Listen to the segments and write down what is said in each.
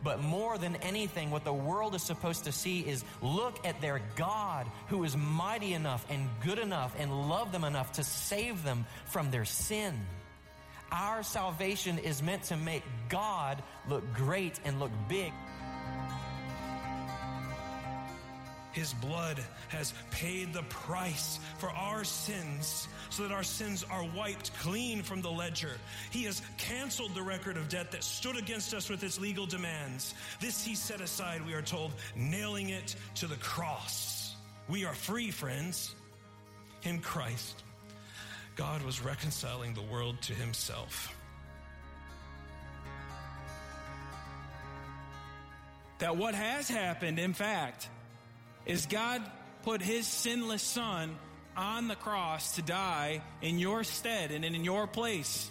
But more than anything, what the world is supposed to see is look at their God who is mighty enough and good enough and love them enough to save them from their sin. Our salvation is meant to make God look great and look big. His blood has paid the price for our sins so that our sins are wiped clean from the ledger. He has canceled the record of debt that stood against us with its legal demands. This he set aside, we are told, nailing it to the cross. We are free, friends. In Christ, God was reconciling the world to himself. That what has happened, in fact, is God put his sinless son on the cross to die in your stead and in your place.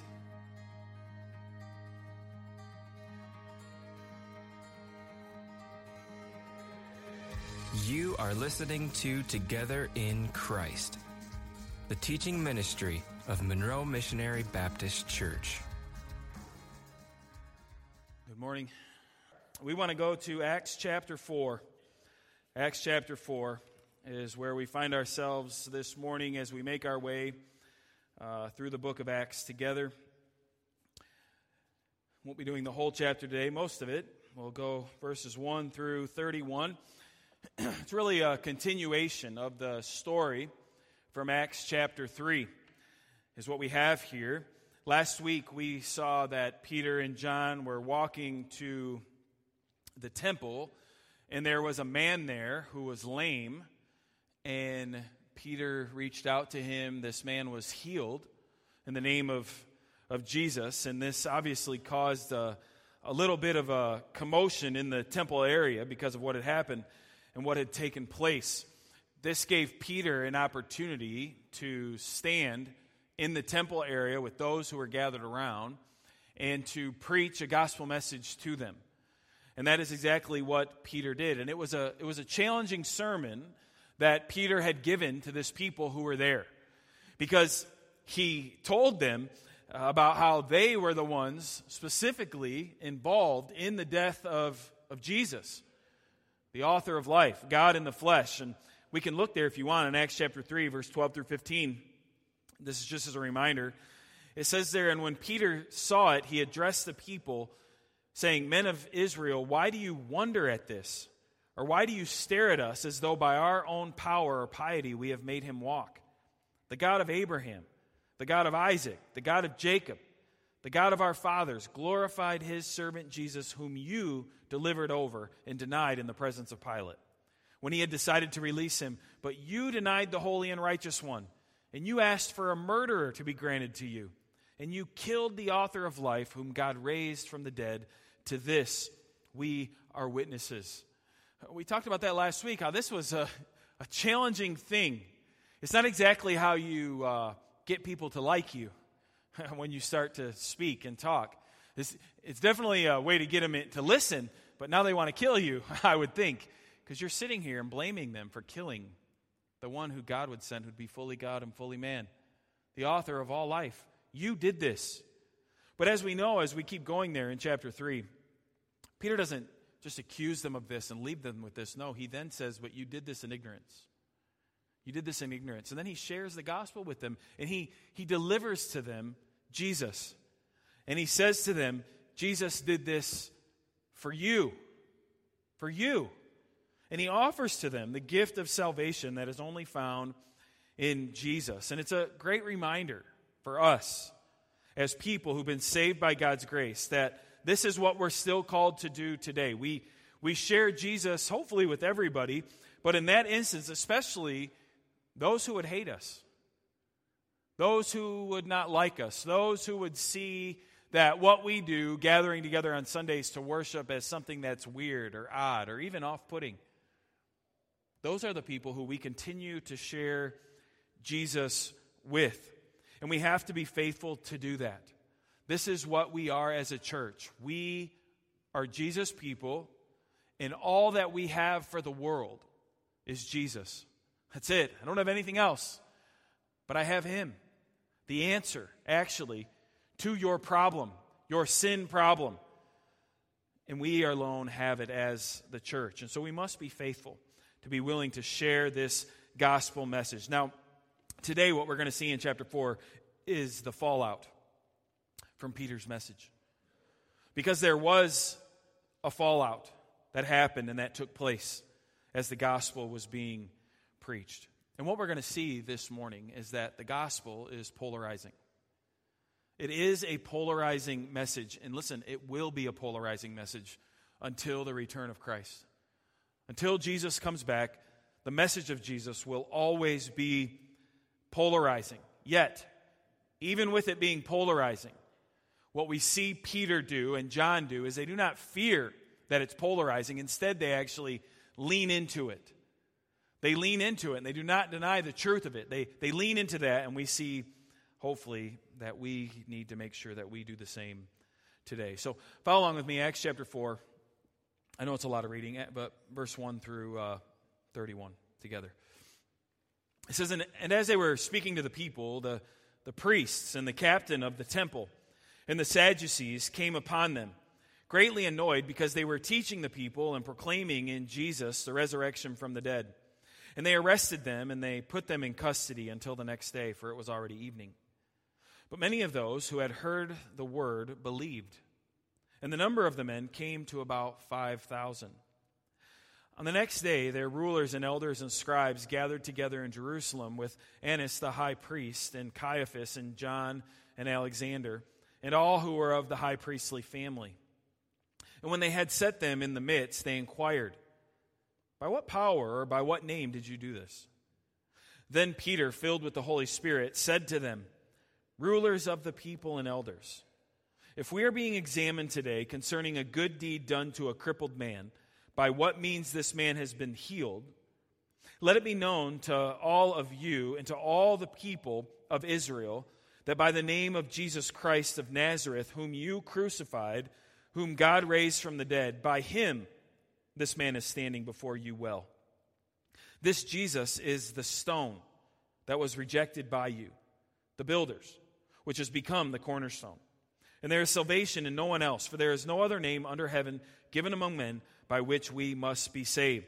You are listening to Together in Christ, the teaching ministry of Monroe Missionary Baptist Church. Good morning. We want to go to Acts chapter 4. Acts chapter 4 is where we find ourselves this morning as we make our way through the book of Acts together. Won't be doing the whole chapter today, most of it. We'll go verses 1 through 31. It's really a continuation of the story from Acts chapter 3 is what we have here. Last week we saw that Peter and John were walking to the temple, and there was a man there who was lame, and Peter reached out to him. This man was healed in the name of Jesus, and this obviously caused a little bit of a commotion in the temple area because of what had happened and what had taken place. This gave Peter an opportunity to stand in the temple area with those who were gathered around and to preach a gospel message to them. And that is exactly what Peter did. And it was a challenging sermon that Peter had given to this people who were there, because he told them about how they were the ones specifically involved in the death of Jesus, the author of life, God in the flesh. And we can look there if you want in Acts chapter 3, verse 12 through 15. This is just as a reminder. It says there, "And when Peter saw it, he addressed the people, saying, 'Men of Israel, why do you wonder at this? Or why do you stare at us as though by our own power or piety we have made him walk? The God of Abraham, the God of Isaac, the God of Jacob, the God of our fathers, glorified his servant Jesus, whom you delivered over and denied in the presence of Pilate, when he had decided to release him. But you denied the holy and righteous one, and you asked for a murderer to be granted to you. And you killed the author of life, whom God raised from the dead. To this we are witnesses.'" We talked about that last week, how this was a challenging thing. It's not exactly how you get people to like you when you start to speak and talk. It's definitely a way to get them to listen, but now they want to kill you, I would think, because you're sitting here and blaming them for killing the one who God would send, who'd be fully God and fully man, the author of all life. You did this. But as we know, as we keep going there in chapter 3, Peter doesn't just accuse them of this and leave them with this. No, he then says, "But you did this in ignorance. You did this in ignorance." And then he shares the gospel with them, and he delivers to them Jesus. And he says to them, Jesus did this for you. For you. And he offers to them the gift of salvation that is only found in Jesus. And it's a great reminder for us as people who've been saved by God's grace that this is what we're still called to do today. We share Jesus, hopefully with everybody, but in that instance, especially those who would hate us, those who would not like us, those who would see that what we do, gathering together on Sundays to worship, as something that's weird or odd or even off-putting. Those are the people who we continue to share Jesus with. And we have to be faithful to do that. This is what we are as a church. We are Jesus people, and all that we have for the world is Jesus. That's it. I don't have anything else, but I have him. The answer, actually, to your problem, your sin problem. And we alone have it as the church. And so we must be faithful to be willing to share this gospel message. Now, today what we're going to see in chapter 4 is the fallout from Peter's message. Because there was a fallout that happened and that took place as the gospel was being preached. And what we're going to see this morning is that the gospel is polarizing. It is a polarizing message. And listen, it will be a polarizing message until the return of Christ. Until Jesus comes back, the message of Jesus will always be polarizing. Yet, even with it being polarizing, what we see Peter do and John do is they do not fear that it's polarizing. Instead, they actually lean into it. They lean into it, and they do not deny the truth of it. They lean into that, and we see, hopefully, that we need to make sure that we do the same today. So follow along with me, Acts chapter 4. I know it's a lot of reading, but verse 1 through 31 together. It says, And as they were speaking to the people, the priests and the captain of the temple and the Sadducees came upon them, greatly annoyed because they were teaching the people and proclaiming in Jesus the resurrection from the dead. And they arrested them, and they put them in custody until the next day, for it was already evening. But many of those who had heard the word believed, and the number of the men came to about 5,000. On the next day, their rulers and elders and scribes gathered together in Jerusalem with Annas the high priest, and Caiaphas, and John, and Alexander, and all who were of the high priestly family. And when they had set them in the midst, they inquired, By what power or by what name did you do this? Then Peter, filled with the Holy Spirit, said to them, Rulers of the people and elders, if we are being examined today concerning a good deed done to a crippled man, by what means this man has been healed, let it be known to all of you and to all the people of Israel that by the name of Jesus Christ of Nazareth, whom you crucified, whom God raised from the dead, by him this man is standing before you well. This Jesus is the stone that was rejected by you, the builders, which has become the cornerstone. And there is salvation in no one else, for there is no other name under heaven given among men by which we must be saved.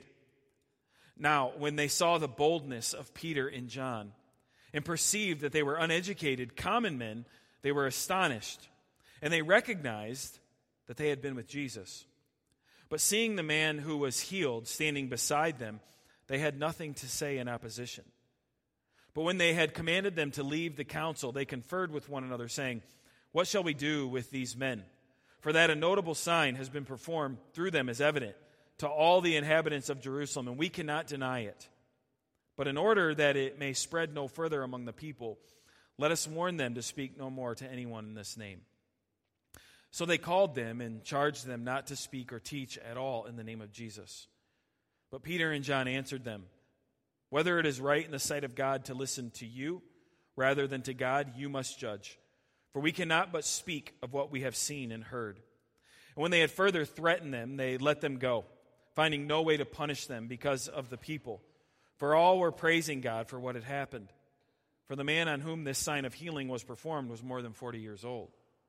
Now, when they saw the boldness of Peter and John, and perceived that they were uneducated, common men, they were astonished, and they recognized that they had been with Jesus. But seeing the man who was healed standing beside them, they had nothing to say in opposition. But when they had commanded them to leave the council, they conferred with one another, saying, What shall we do with these men? For that a notable sign has been performed through them is evident to all the inhabitants of Jerusalem, and we cannot deny it. But in order that it may spread no further among the people, let us warn them to speak no more to anyone in this name. So they called them and charged them not to speak or teach at all in the name of Jesus. But Peter and John answered them, Whether it is right in the sight of God to listen to you rather than to God, you must judge. For we cannot but speak of what we have seen and heard. And when they had further threatened them, they let them go, finding no way to punish them because of the people. For all were praising God for what had happened. For the man on whom this sign of healing was performed was more than 40 years old.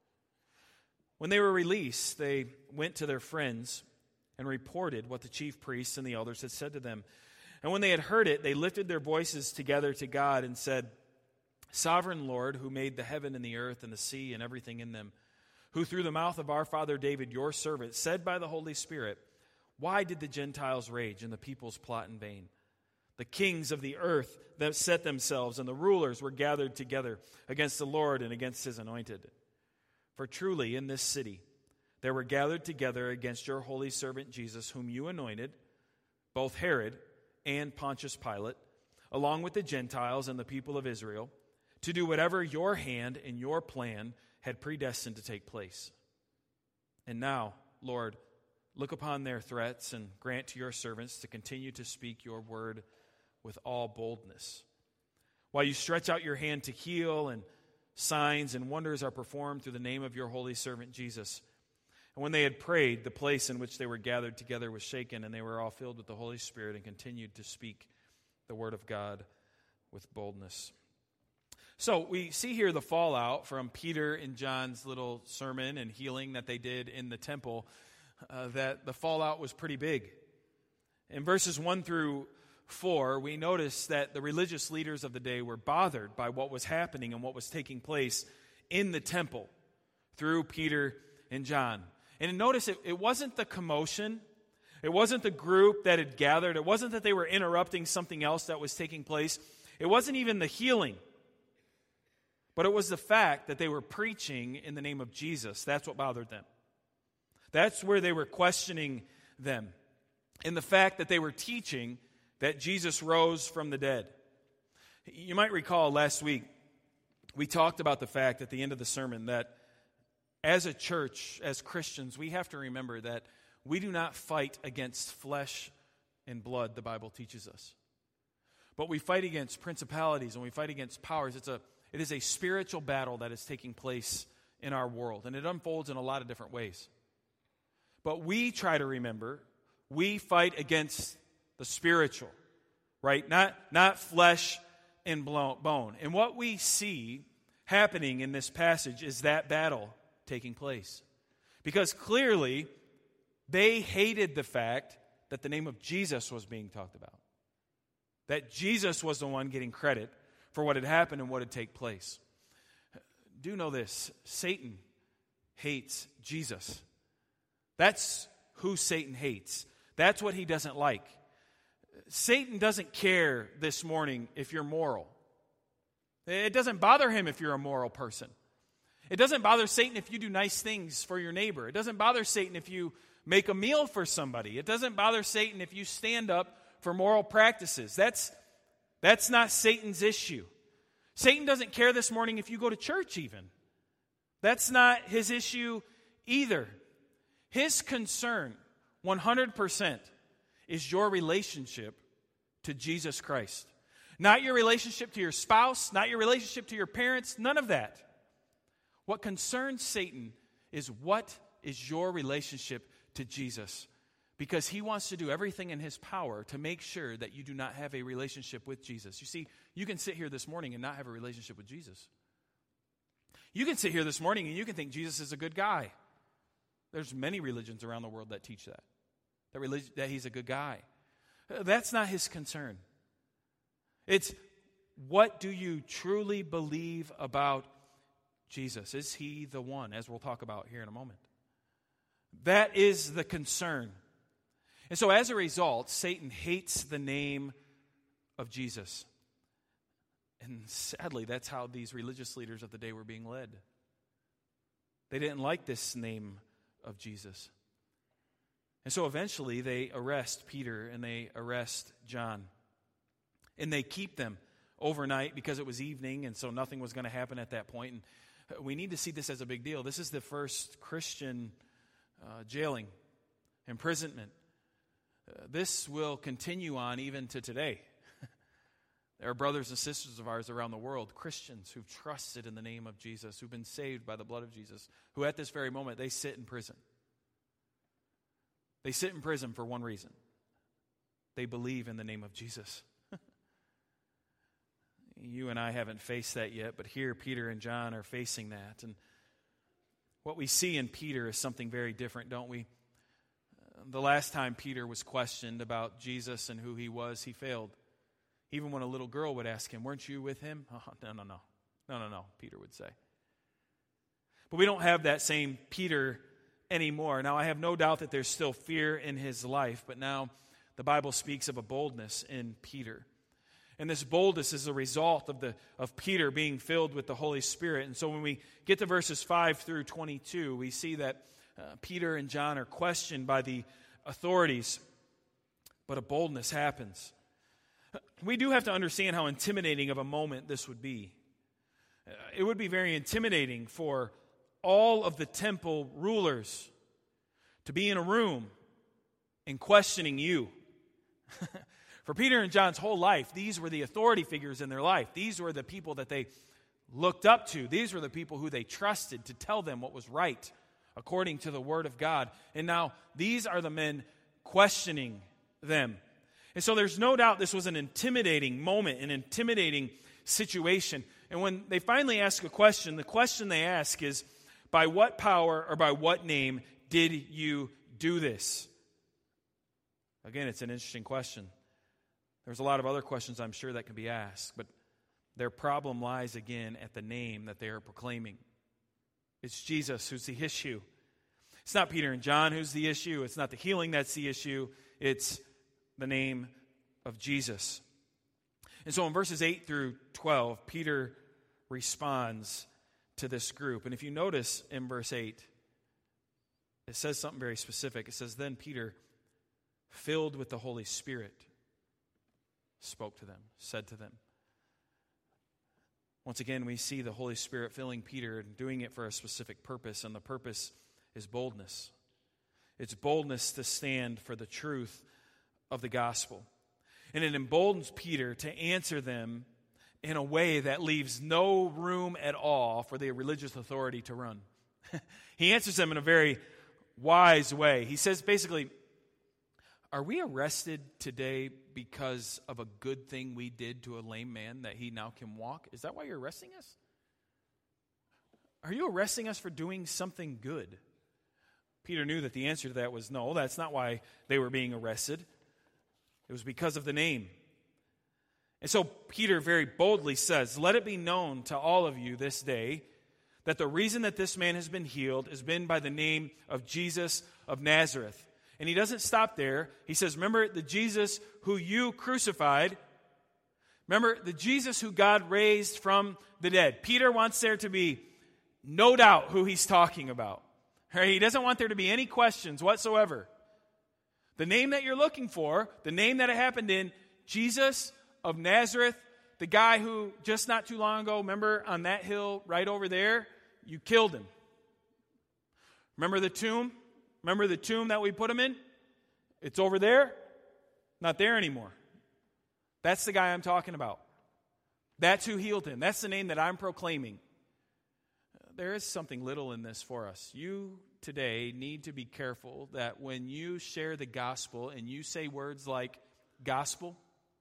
When they were released, they went to their friends and reported what the chief priests and the elders had said to them. And when they had heard it, they lifted their voices together to God and said, Sovereign Lord, who made the heaven and the earth and the sea and everything in them, who through the mouth of our father David, your servant, said by the Holy Spirit, Why did the Gentiles rage and the peoples plot in vain? The kings of the earth that set themselves and the rulers were gathered together against the Lord and against his anointed. For truly in this city there were gathered together against your holy servant Jesus, whom you anointed, both Herod and Pontius Pilate, along with the Gentiles and the people of Israel, to do whatever your hand and your plan had predestined to take place. And now, Lord, look upon their threats and grant to your servants to continue to speak your word with all boldness. While you stretch out your hand to heal, and signs and wonders are performed through the name of your holy servant Jesus. And when they had prayed, the place in which they were gathered together was shaken, and they were all filled with the Holy Spirit and continued to speak the word of God with boldness. So we see here the fallout from Peter and John's little sermon and healing that they did in the temple. that the fallout was pretty big. In verses 1 through 4, we notice that the religious leaders of the day were bothered by what was happening and what was taking place in the temple through Peter and John. And notice it wasn't the commotion. It wasn't the group that had gathered. It wasn't that they were interrupting something else that was taking place. It wasn't even the healing. But it was the fact that they were preaching in the name of Jesus. That's what bothered them. That's where they were questioning them. In the fact that they were teaching that Jesus rose from the dead. You might recall last week, we talked about the fact at the end of the sermon that as a church, as Christians, we have to remember that we do not fight against flesh and blood, the Bible teaches us. But we fight against principalities and we fight against powers. It is a spiritual battle that is taking place in our world, and it unfolds in a lot of different ways. But we try to remember, we fight against the spiritual, right? Not flesh and bone. And what we see happening in this passage is that battle taking place. Because clearly, they hated the fact that the name of Jesus was being talked about. That Jesus was the one getting credit for what had happened and what had taken place. Do know this, Satan hates Jesus. That's who Satan hates. That's what he doesn't like. Satan doesn't care this morning if you're moral. It doesn't bother him if you're a moral person. It doesn't bother Satan if you do nice things for your neighbor. It doesn't bother Satan if you make a meal for somebody. It doesn't bother Satan if you stand up for moral practices. That's not Satan's issue. Satan doesn't care this morning if you go to church even. That's not his issue either. His concern, 100%, is your relationship to Jesus Christ. Not your relationship to your spouse, not your relationship to your parents, none of that. What concerns Satan is what is your relationship to Jesus, because he wants to do everything in his power to make sure that you do not have a relationship with Jesus. You see, you can sit here this morning and not have a relationship with Jesus. You can sit here this morning and you can think Jesus is a good guy. There's many religions around the world that teach that he's a good guy. That's not his concern. It's what do you truly believe about Jesus? Is he the one, as we'll talk about here in a moment? That is the concern. And so as a result, Satan hates the name of Jesus. And sadly, that's how these religious leaders of the day were being led. They didn't like this name of Jesus. And so eventually they arrest Peter and they arrest John. And they keep them overnight because it was evening, and so nothing was going to happen at that point. And we need to see this as a big deal. This is the first Christian jailing, imprisonment. This will continue on even to today. There are brothers and sisters of ours around the world, Christians who've trusted in the name of Jesus, who've been saved by the blood of Jesus, who at this very moment, they sit in prison. They sit in prison for one reason. They believe in the name of Jesus. You and I haven't faced that yet, but here Peter and John are facing that. And what we see in Peter is something very different, don't we? The last time Peter was questioned about Jesus and who he was, he failed. Even when a little girl would ask him, "Weren't you with him?" "Oh, no, Peter would say. But we don't have that same Peter anymore. Now, I have no doubt that there's still fear in his life, but now the Bible speaks of a boldness in Peter. And this boldness is a result of Peter being filled with the Holy Spirit. And so when we get to verses 5 through 22, we see that Peter and John are questioned by the authorities, but a boldness happens. We do have to understand how intimidating of a moment this would be. It would be very intimidating for all of the temple rulers to be in a room and questioning you. For Peter and John's whole life, these were the authority figures in their life. These were the people that they looked up to. These were the people who they trusted to tell them what was right according to the Word of God. And now these are the men questioning them. And so there's no doubt this was an intimidating moment, an intimidating situation. And when they finally ask a question, the question they ask is, by what power or by what name did you do this? Again, it's an interesting question. There's a lot of other questions I'm sure that can be asked, but their problem lies again at the name that they are proclaiming. It's Jesus who's the issue. It's not Peter and John who's the issue. It's not the healing that's the issue. It's the name of Jesus. And so in verses 8 through 12, Peter responds to this group. And if you notice in verse 8, it says something very specific. It says, "Then Peter, filled with the Holy Spirit, spoke to them," said to them. Once again, we see the Holy Spirit filling Peter and doing it for a specific purpose, and the purpose is boldness. It's boldness to stand for the truth of the gospel. And it emboldens Peter to answer them in a way that leaves no room at all for the religious authority to run. He answers them in a very wise way. He says basically, "Are we arrested today because of a good thing we did to a lame man that he now can walk? Is that why you're arresting us? Are you arresting us for doing something good?" Peter knew that the answer to that was no. That's not why they were being arrested. It was because of the name. And so Peter very boldly says, "Let it be known to all of you this day that the reason that this man has been healed has been by the name of Jesus of Nazareth." And he doesn't stop there. He says, "Remember the Jesus who you crucified. Remember the Jesus who God raised from the dead." Peter wants there to be no doubt who he's talking about. Right? He doesn't want there to be any questions whatsoever. The name that you're looking for, the name that it happened in, Jesus of Nazareth, the guy who just not too long ago, remember on that hill right over there, you killed him. Remember the tomb? Remember the tomb that we put him in? It's over there, not there anymore. That's the guy I'm talking about. That's who healed him. That's the name that I'm proclaiming. There is something little in this for us. You today need to be careful that when you share the gospel and you say words like gospel,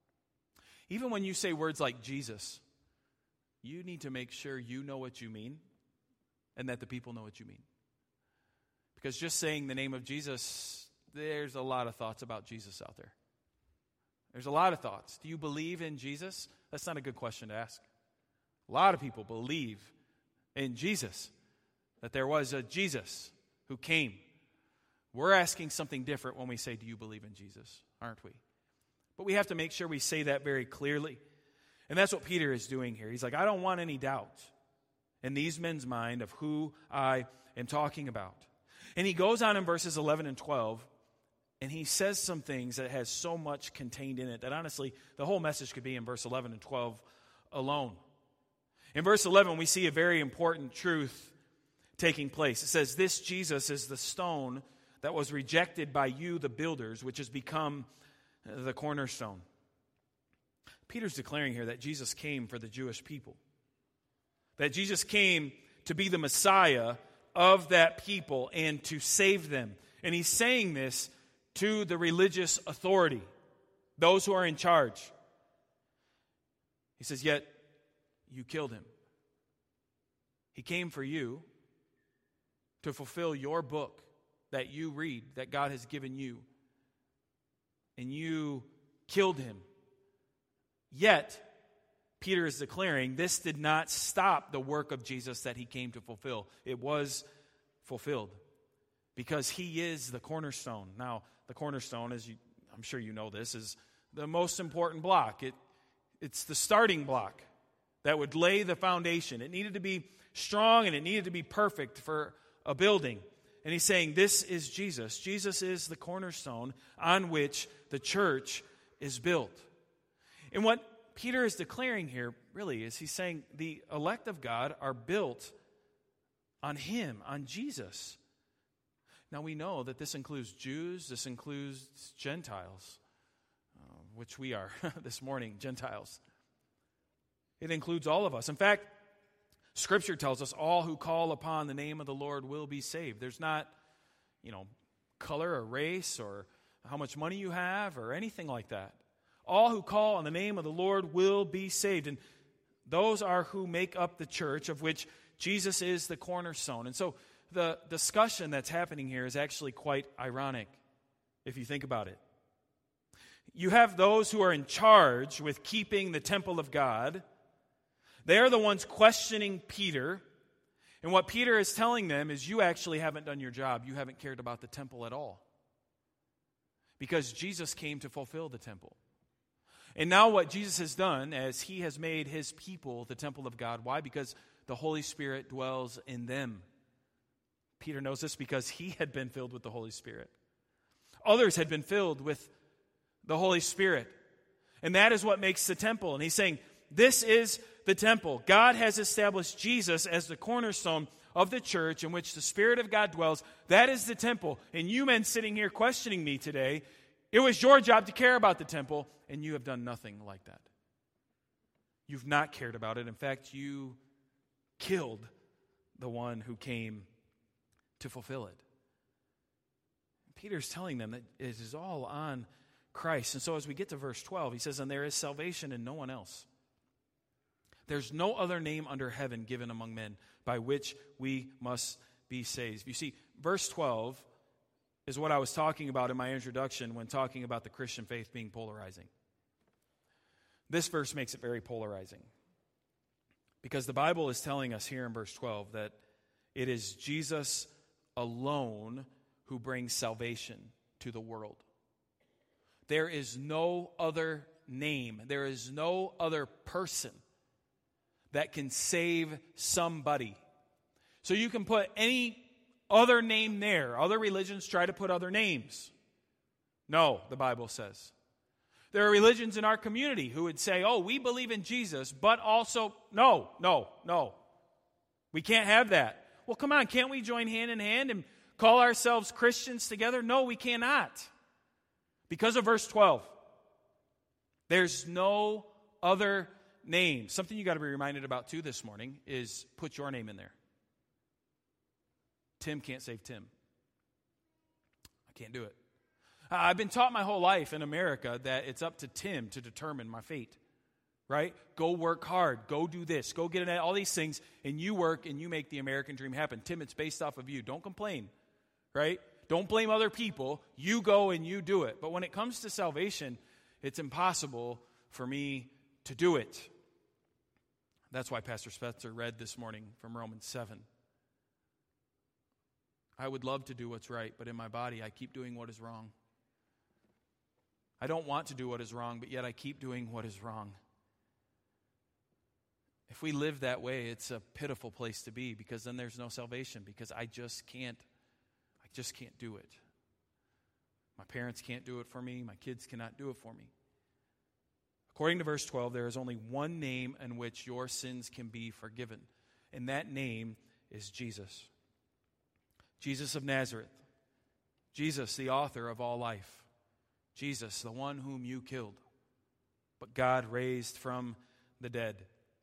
even when you say words like Jesus, you need to make sure you know what you mean and that the people know what you mean. Because just saying the name of Jesus, there's a lot of thoughts about Jesus out there. There's a lot of thoughts. Do you believe in Jesus? That's not a good question to ask. A lot of people believe in Jesus, that there was a Jesus who came. We're asking something different when we say, "Do you believe in Jesus?" Aren't we? But we have to make sure we say that very clearly. And that's what Peter is doing here. He's like, I don't want any doubt in these men's mind of who I am talking about. And he goes on in verses 11 and 12, and he says some things that has so much contained in it that honestly, the whole message could be in verse 11 and 12 alone. In verse 11, we see a very important truth taking place. It says, "This Jesus is the stone that was rejected by you, the builders, which has become the cornerstone." Peter's declaring here that Jesus came for the Jewish people. That Jesus came to be the Messiah of that people and to save them. And he's saying this to the religious authority, those who are in charge. He says, "Yet you killed him." He came for you to fulfill your book that you read, that God has given you. And you killed him. Yet, Peter is declaring this did not stop the work of Jesus that he came to fulfill. It was fulfilled because he is the cornerstone. Now, the cornerstone, I'm sure you know this, is the most important block. It's the starting block that would lay the foundation. It needed to be strong and it needed to be perfect for a building. And he's saying this is Jesus. Jesus is the cornerstone on which the church is built. And what Peter is declaring here really is he's saying the elect of God are built on him, on Jesus. Now we know that this includes Jews, this includes Gentiles, which we are this morning, Gentiles. It includes all of us. In fact, Scripture tells us all who call upon the name of the Lord will be saved. There's not, color or race or how much money you have or anything like that. All who call on the name of the Lord will be saved. And those are who make up the church of which Jesus is the cornerstone. And so the discussion that's happening here is actually quite ironic, if you think about it. You have those who are in charge with keeping the temple of God. They are the ones questioning Peter. And what Peter is telling them is, you actually haven't done your job. You haven't cared about the temple at all. Because Jesus came to fulfill the temple. And now what Jesus has done, as he has made his people the temple of God. Why? Because the Holy Spirit dwells in them. Peter knows this because he had been filled with the Holy Spirit. Others had been filled with the Holy Spirit. And that is what makes the temple. And he's saying, this is the temple. God has established Jesus as the cornerstone of the church in which the Spirit of God dwells. That is the temple. And you men sitting here questioning me today, it was your job to care about the temple, and you have done nothing like that. You've not cared about it. In fact, you killed the one who came to fulfill it. Peter's telling them that it is all on Christ. And so as we get to verse 12, he says, and there is salvation in no one else. There's no other name under heaven given among men by which we must be saved. You see, verse 12 is what I was talking about in my introduction when talking about the Christian faith being polarizing. This verse makes it very polarizing. Because the Bible is telling us here in verse 12 that it is Jesus alone who brings salvation to the world. There is no other name, there is no other person that can save somebody. So you can put any other name there. Other religions try to put other names. No, the Bible says. There are religions in our community who would say, oh, we believe in Jesus, but also, no. We can't have that. Well, come on, can't we join hand in hand and call ourselves Christians together? No, we cannot. Because of verse 12. There's no other name. Something you got to be reminded about too this morning is put your name in there. Tim can't save Tim. I can't do it. I've been taught my whole life in America that it's up to Tim to determine my fate. Right? Go work hard. Go do this. Go get it. All these things. And you work and you make the American dream happen. Tim, it's based off of you. Don't complain. Right? Don't blame other people. You go and you do it. But when it comes to salvation, it's impossible for me to do it. That's why Pastor Spencer read this morning from Romans 7. I would love to do what's right, but in my body I keep doing what is wrong. I don't want to do what is wrong, but yet I keep doing what is wrong. If we live that way, it's a pitiful place to be, because then there's no salvation, because I just can't do it. My parents can't do it for me. My kids cannot do it for me. According to verse 12, there is only one name in which your sins can be forgiven, and that name is Jesus. Jesus of Nazareth. Jesus, the author of all life. Jesus, the one whom you killed, but God raised from the dead.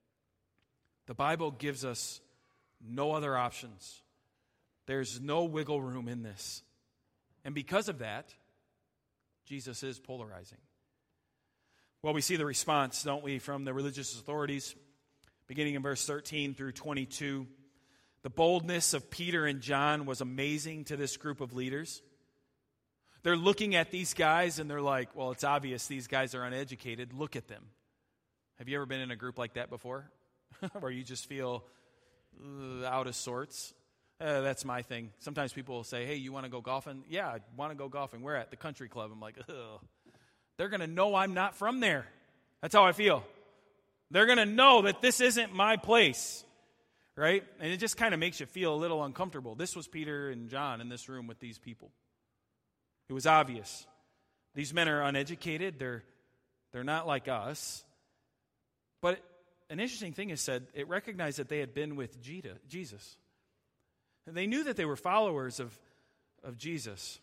The Bible gives us no other options. There's no wiggle room in this. And because of that, Jesus is polarizing. Well, we see the response, don't we, from the religious authorities, beginning in verse 13 through 22. The boldness of Peter and John was amazing to this group of leaders. They're looking at these guys and they're like, well, it's obvious these guys are uneducated. Look at them. Have you ever been in a group like that before? Where you just feel out of sorts? That's my thing. Sometimes people will say, hey, you want to go golfing? Yeah, I want to go golfing. Where at? The country club. I'm like, ugh. They're going to know I'm not from there. That's how I feel. They're going to know that this isn't my place. Right? And it just kind of makes you feel a little uncomfortable. This was Peter and John in this room with these people. It was obvious. These men are uneducated. They're not like us. But an interesting thing is said, it recognized that they had been with Jesus. And they knew that they were followers of Jesus.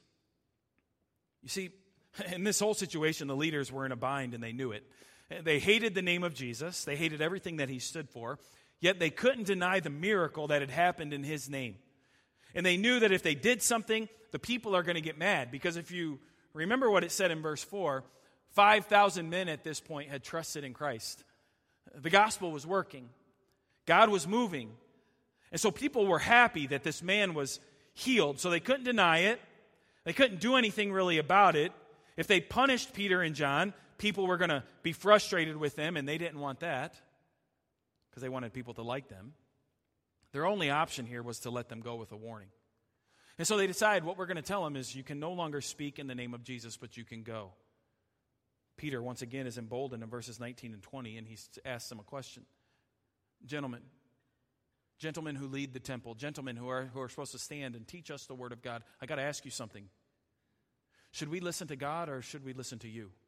You see, in this whole situation, the leaders were in a bind and they knew it. They hated the name of Jesus. They hated everything that he stood for. Yet they couldn't deny the miracle that had happened in his name. And they knew that if they did something, the people are going to get mad. Because if you remember what it said in verse 4, 5,000 men at this point had trusted in Christ. The gospel was working. God was moving. And so people were happy that this man was healed. So they couldn't deny it. They couldn't do anything really about it. If they punished Peter and John, people were going to be frustrated with them, and they didn't want that because they wanted people to like them. Their only option here was to let them go with a warning. And so they decide what we're going to tell them is you can no longer speak in the name of Jesus, but you can go. Peter, once again, is emboldened in verses 19 and 20, and he asks them a question. Gentlemen who lead the temple, gentlemen who are supposed to stand and teach us the word of God, I got to ask you something. Should we listen to God or should we listen to you?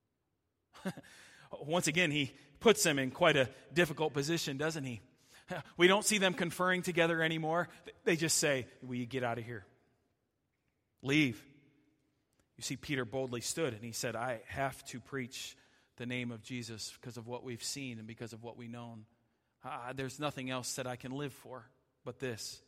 Once again, he puts them in quite a difficult position, doesn't he? We don't see them conferring together anymore. They just say, will you get out of here? Leave. You see, Peter boldly stood and he said, I have to preach the name of Jesus because of what we've seen and because of what we've known. There's nothing else that I can live for but this.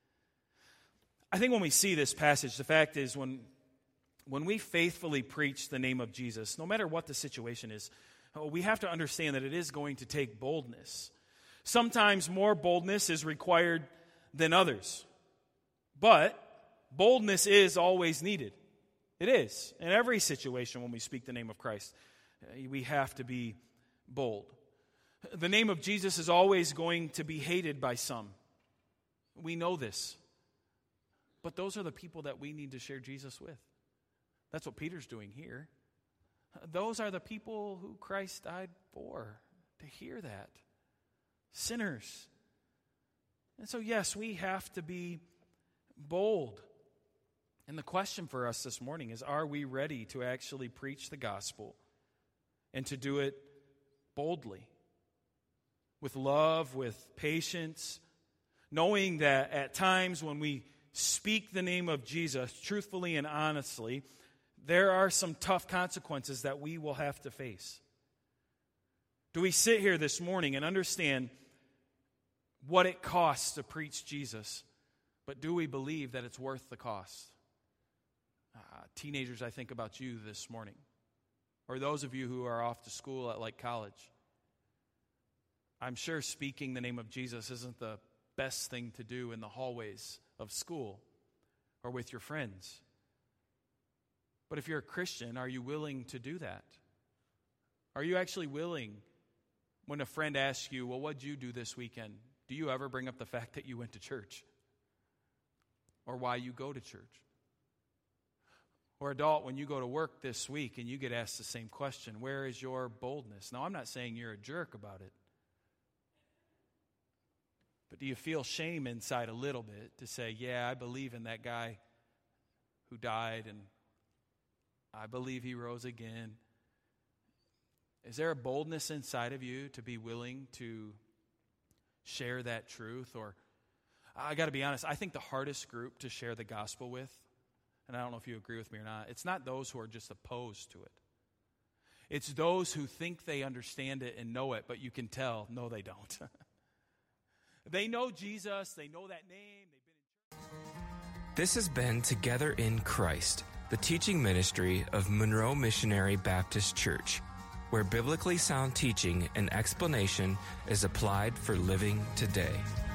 I think when we see this passage, the fact is when we faithfully preach the name of Jesus, no matter what the situation is, we have to understand that it is going to take boldness. Sometimes more boldness is required than others. But boldness is always needed. It is. In every situation when we speak the name of Christ, we have to be bold. The name of Jesus is always going to be hated by some. We know this. But those are the people that we need to share Jesus with. That's what Peter's doing here. Those are the people who Christ died for, to hear that. Sinners. And so, yes, we have to be bold. And the question for us this morning is, are we ready to actually preach the gospel and to do it boldly? With love, with patience, knowing that at times when we speak the name of Jesus truthfully and honestly, there are some tough consequences that we will have to face. Do we sit here this morning and understand what it costs to preach Jesus, but do we believe that it's worth the cost? Teenagers, I think about you this morning, or those of you who are off to school at like college. I'm sure speaking the name of Jesus isn't the best thing to do in the hallways of school or with your friends. But if you're a Christian, are you willing to do that? Are you actually willing, when a friend asks you, well, what'd you do this weekend? Do you ever bring up the fact that you went to church? Or why you go to church? Or adult, when you go to work this week and you get asked the same question, where is your boldness? Now, I'm not saying you're a jerk about it. But do you feel shame inside a little bit to say, yeah, I believe in that guy who died and I believe he rose again? Is there a boldness inside of you to be willing to share that truth? Or, I got to be honest, I think the hardest group to share the gospel with, and I don't know if you agree with me or not, it's not those who are just opposed to it. It's those who think they understand it and know it, but you can tell, no, they don't. They know Jesus, they know that name. This has been Together in Christ, the teaching ministry of Monroe Missionary Baptist Church, where biblically sound teaching and explanation is applied for living today.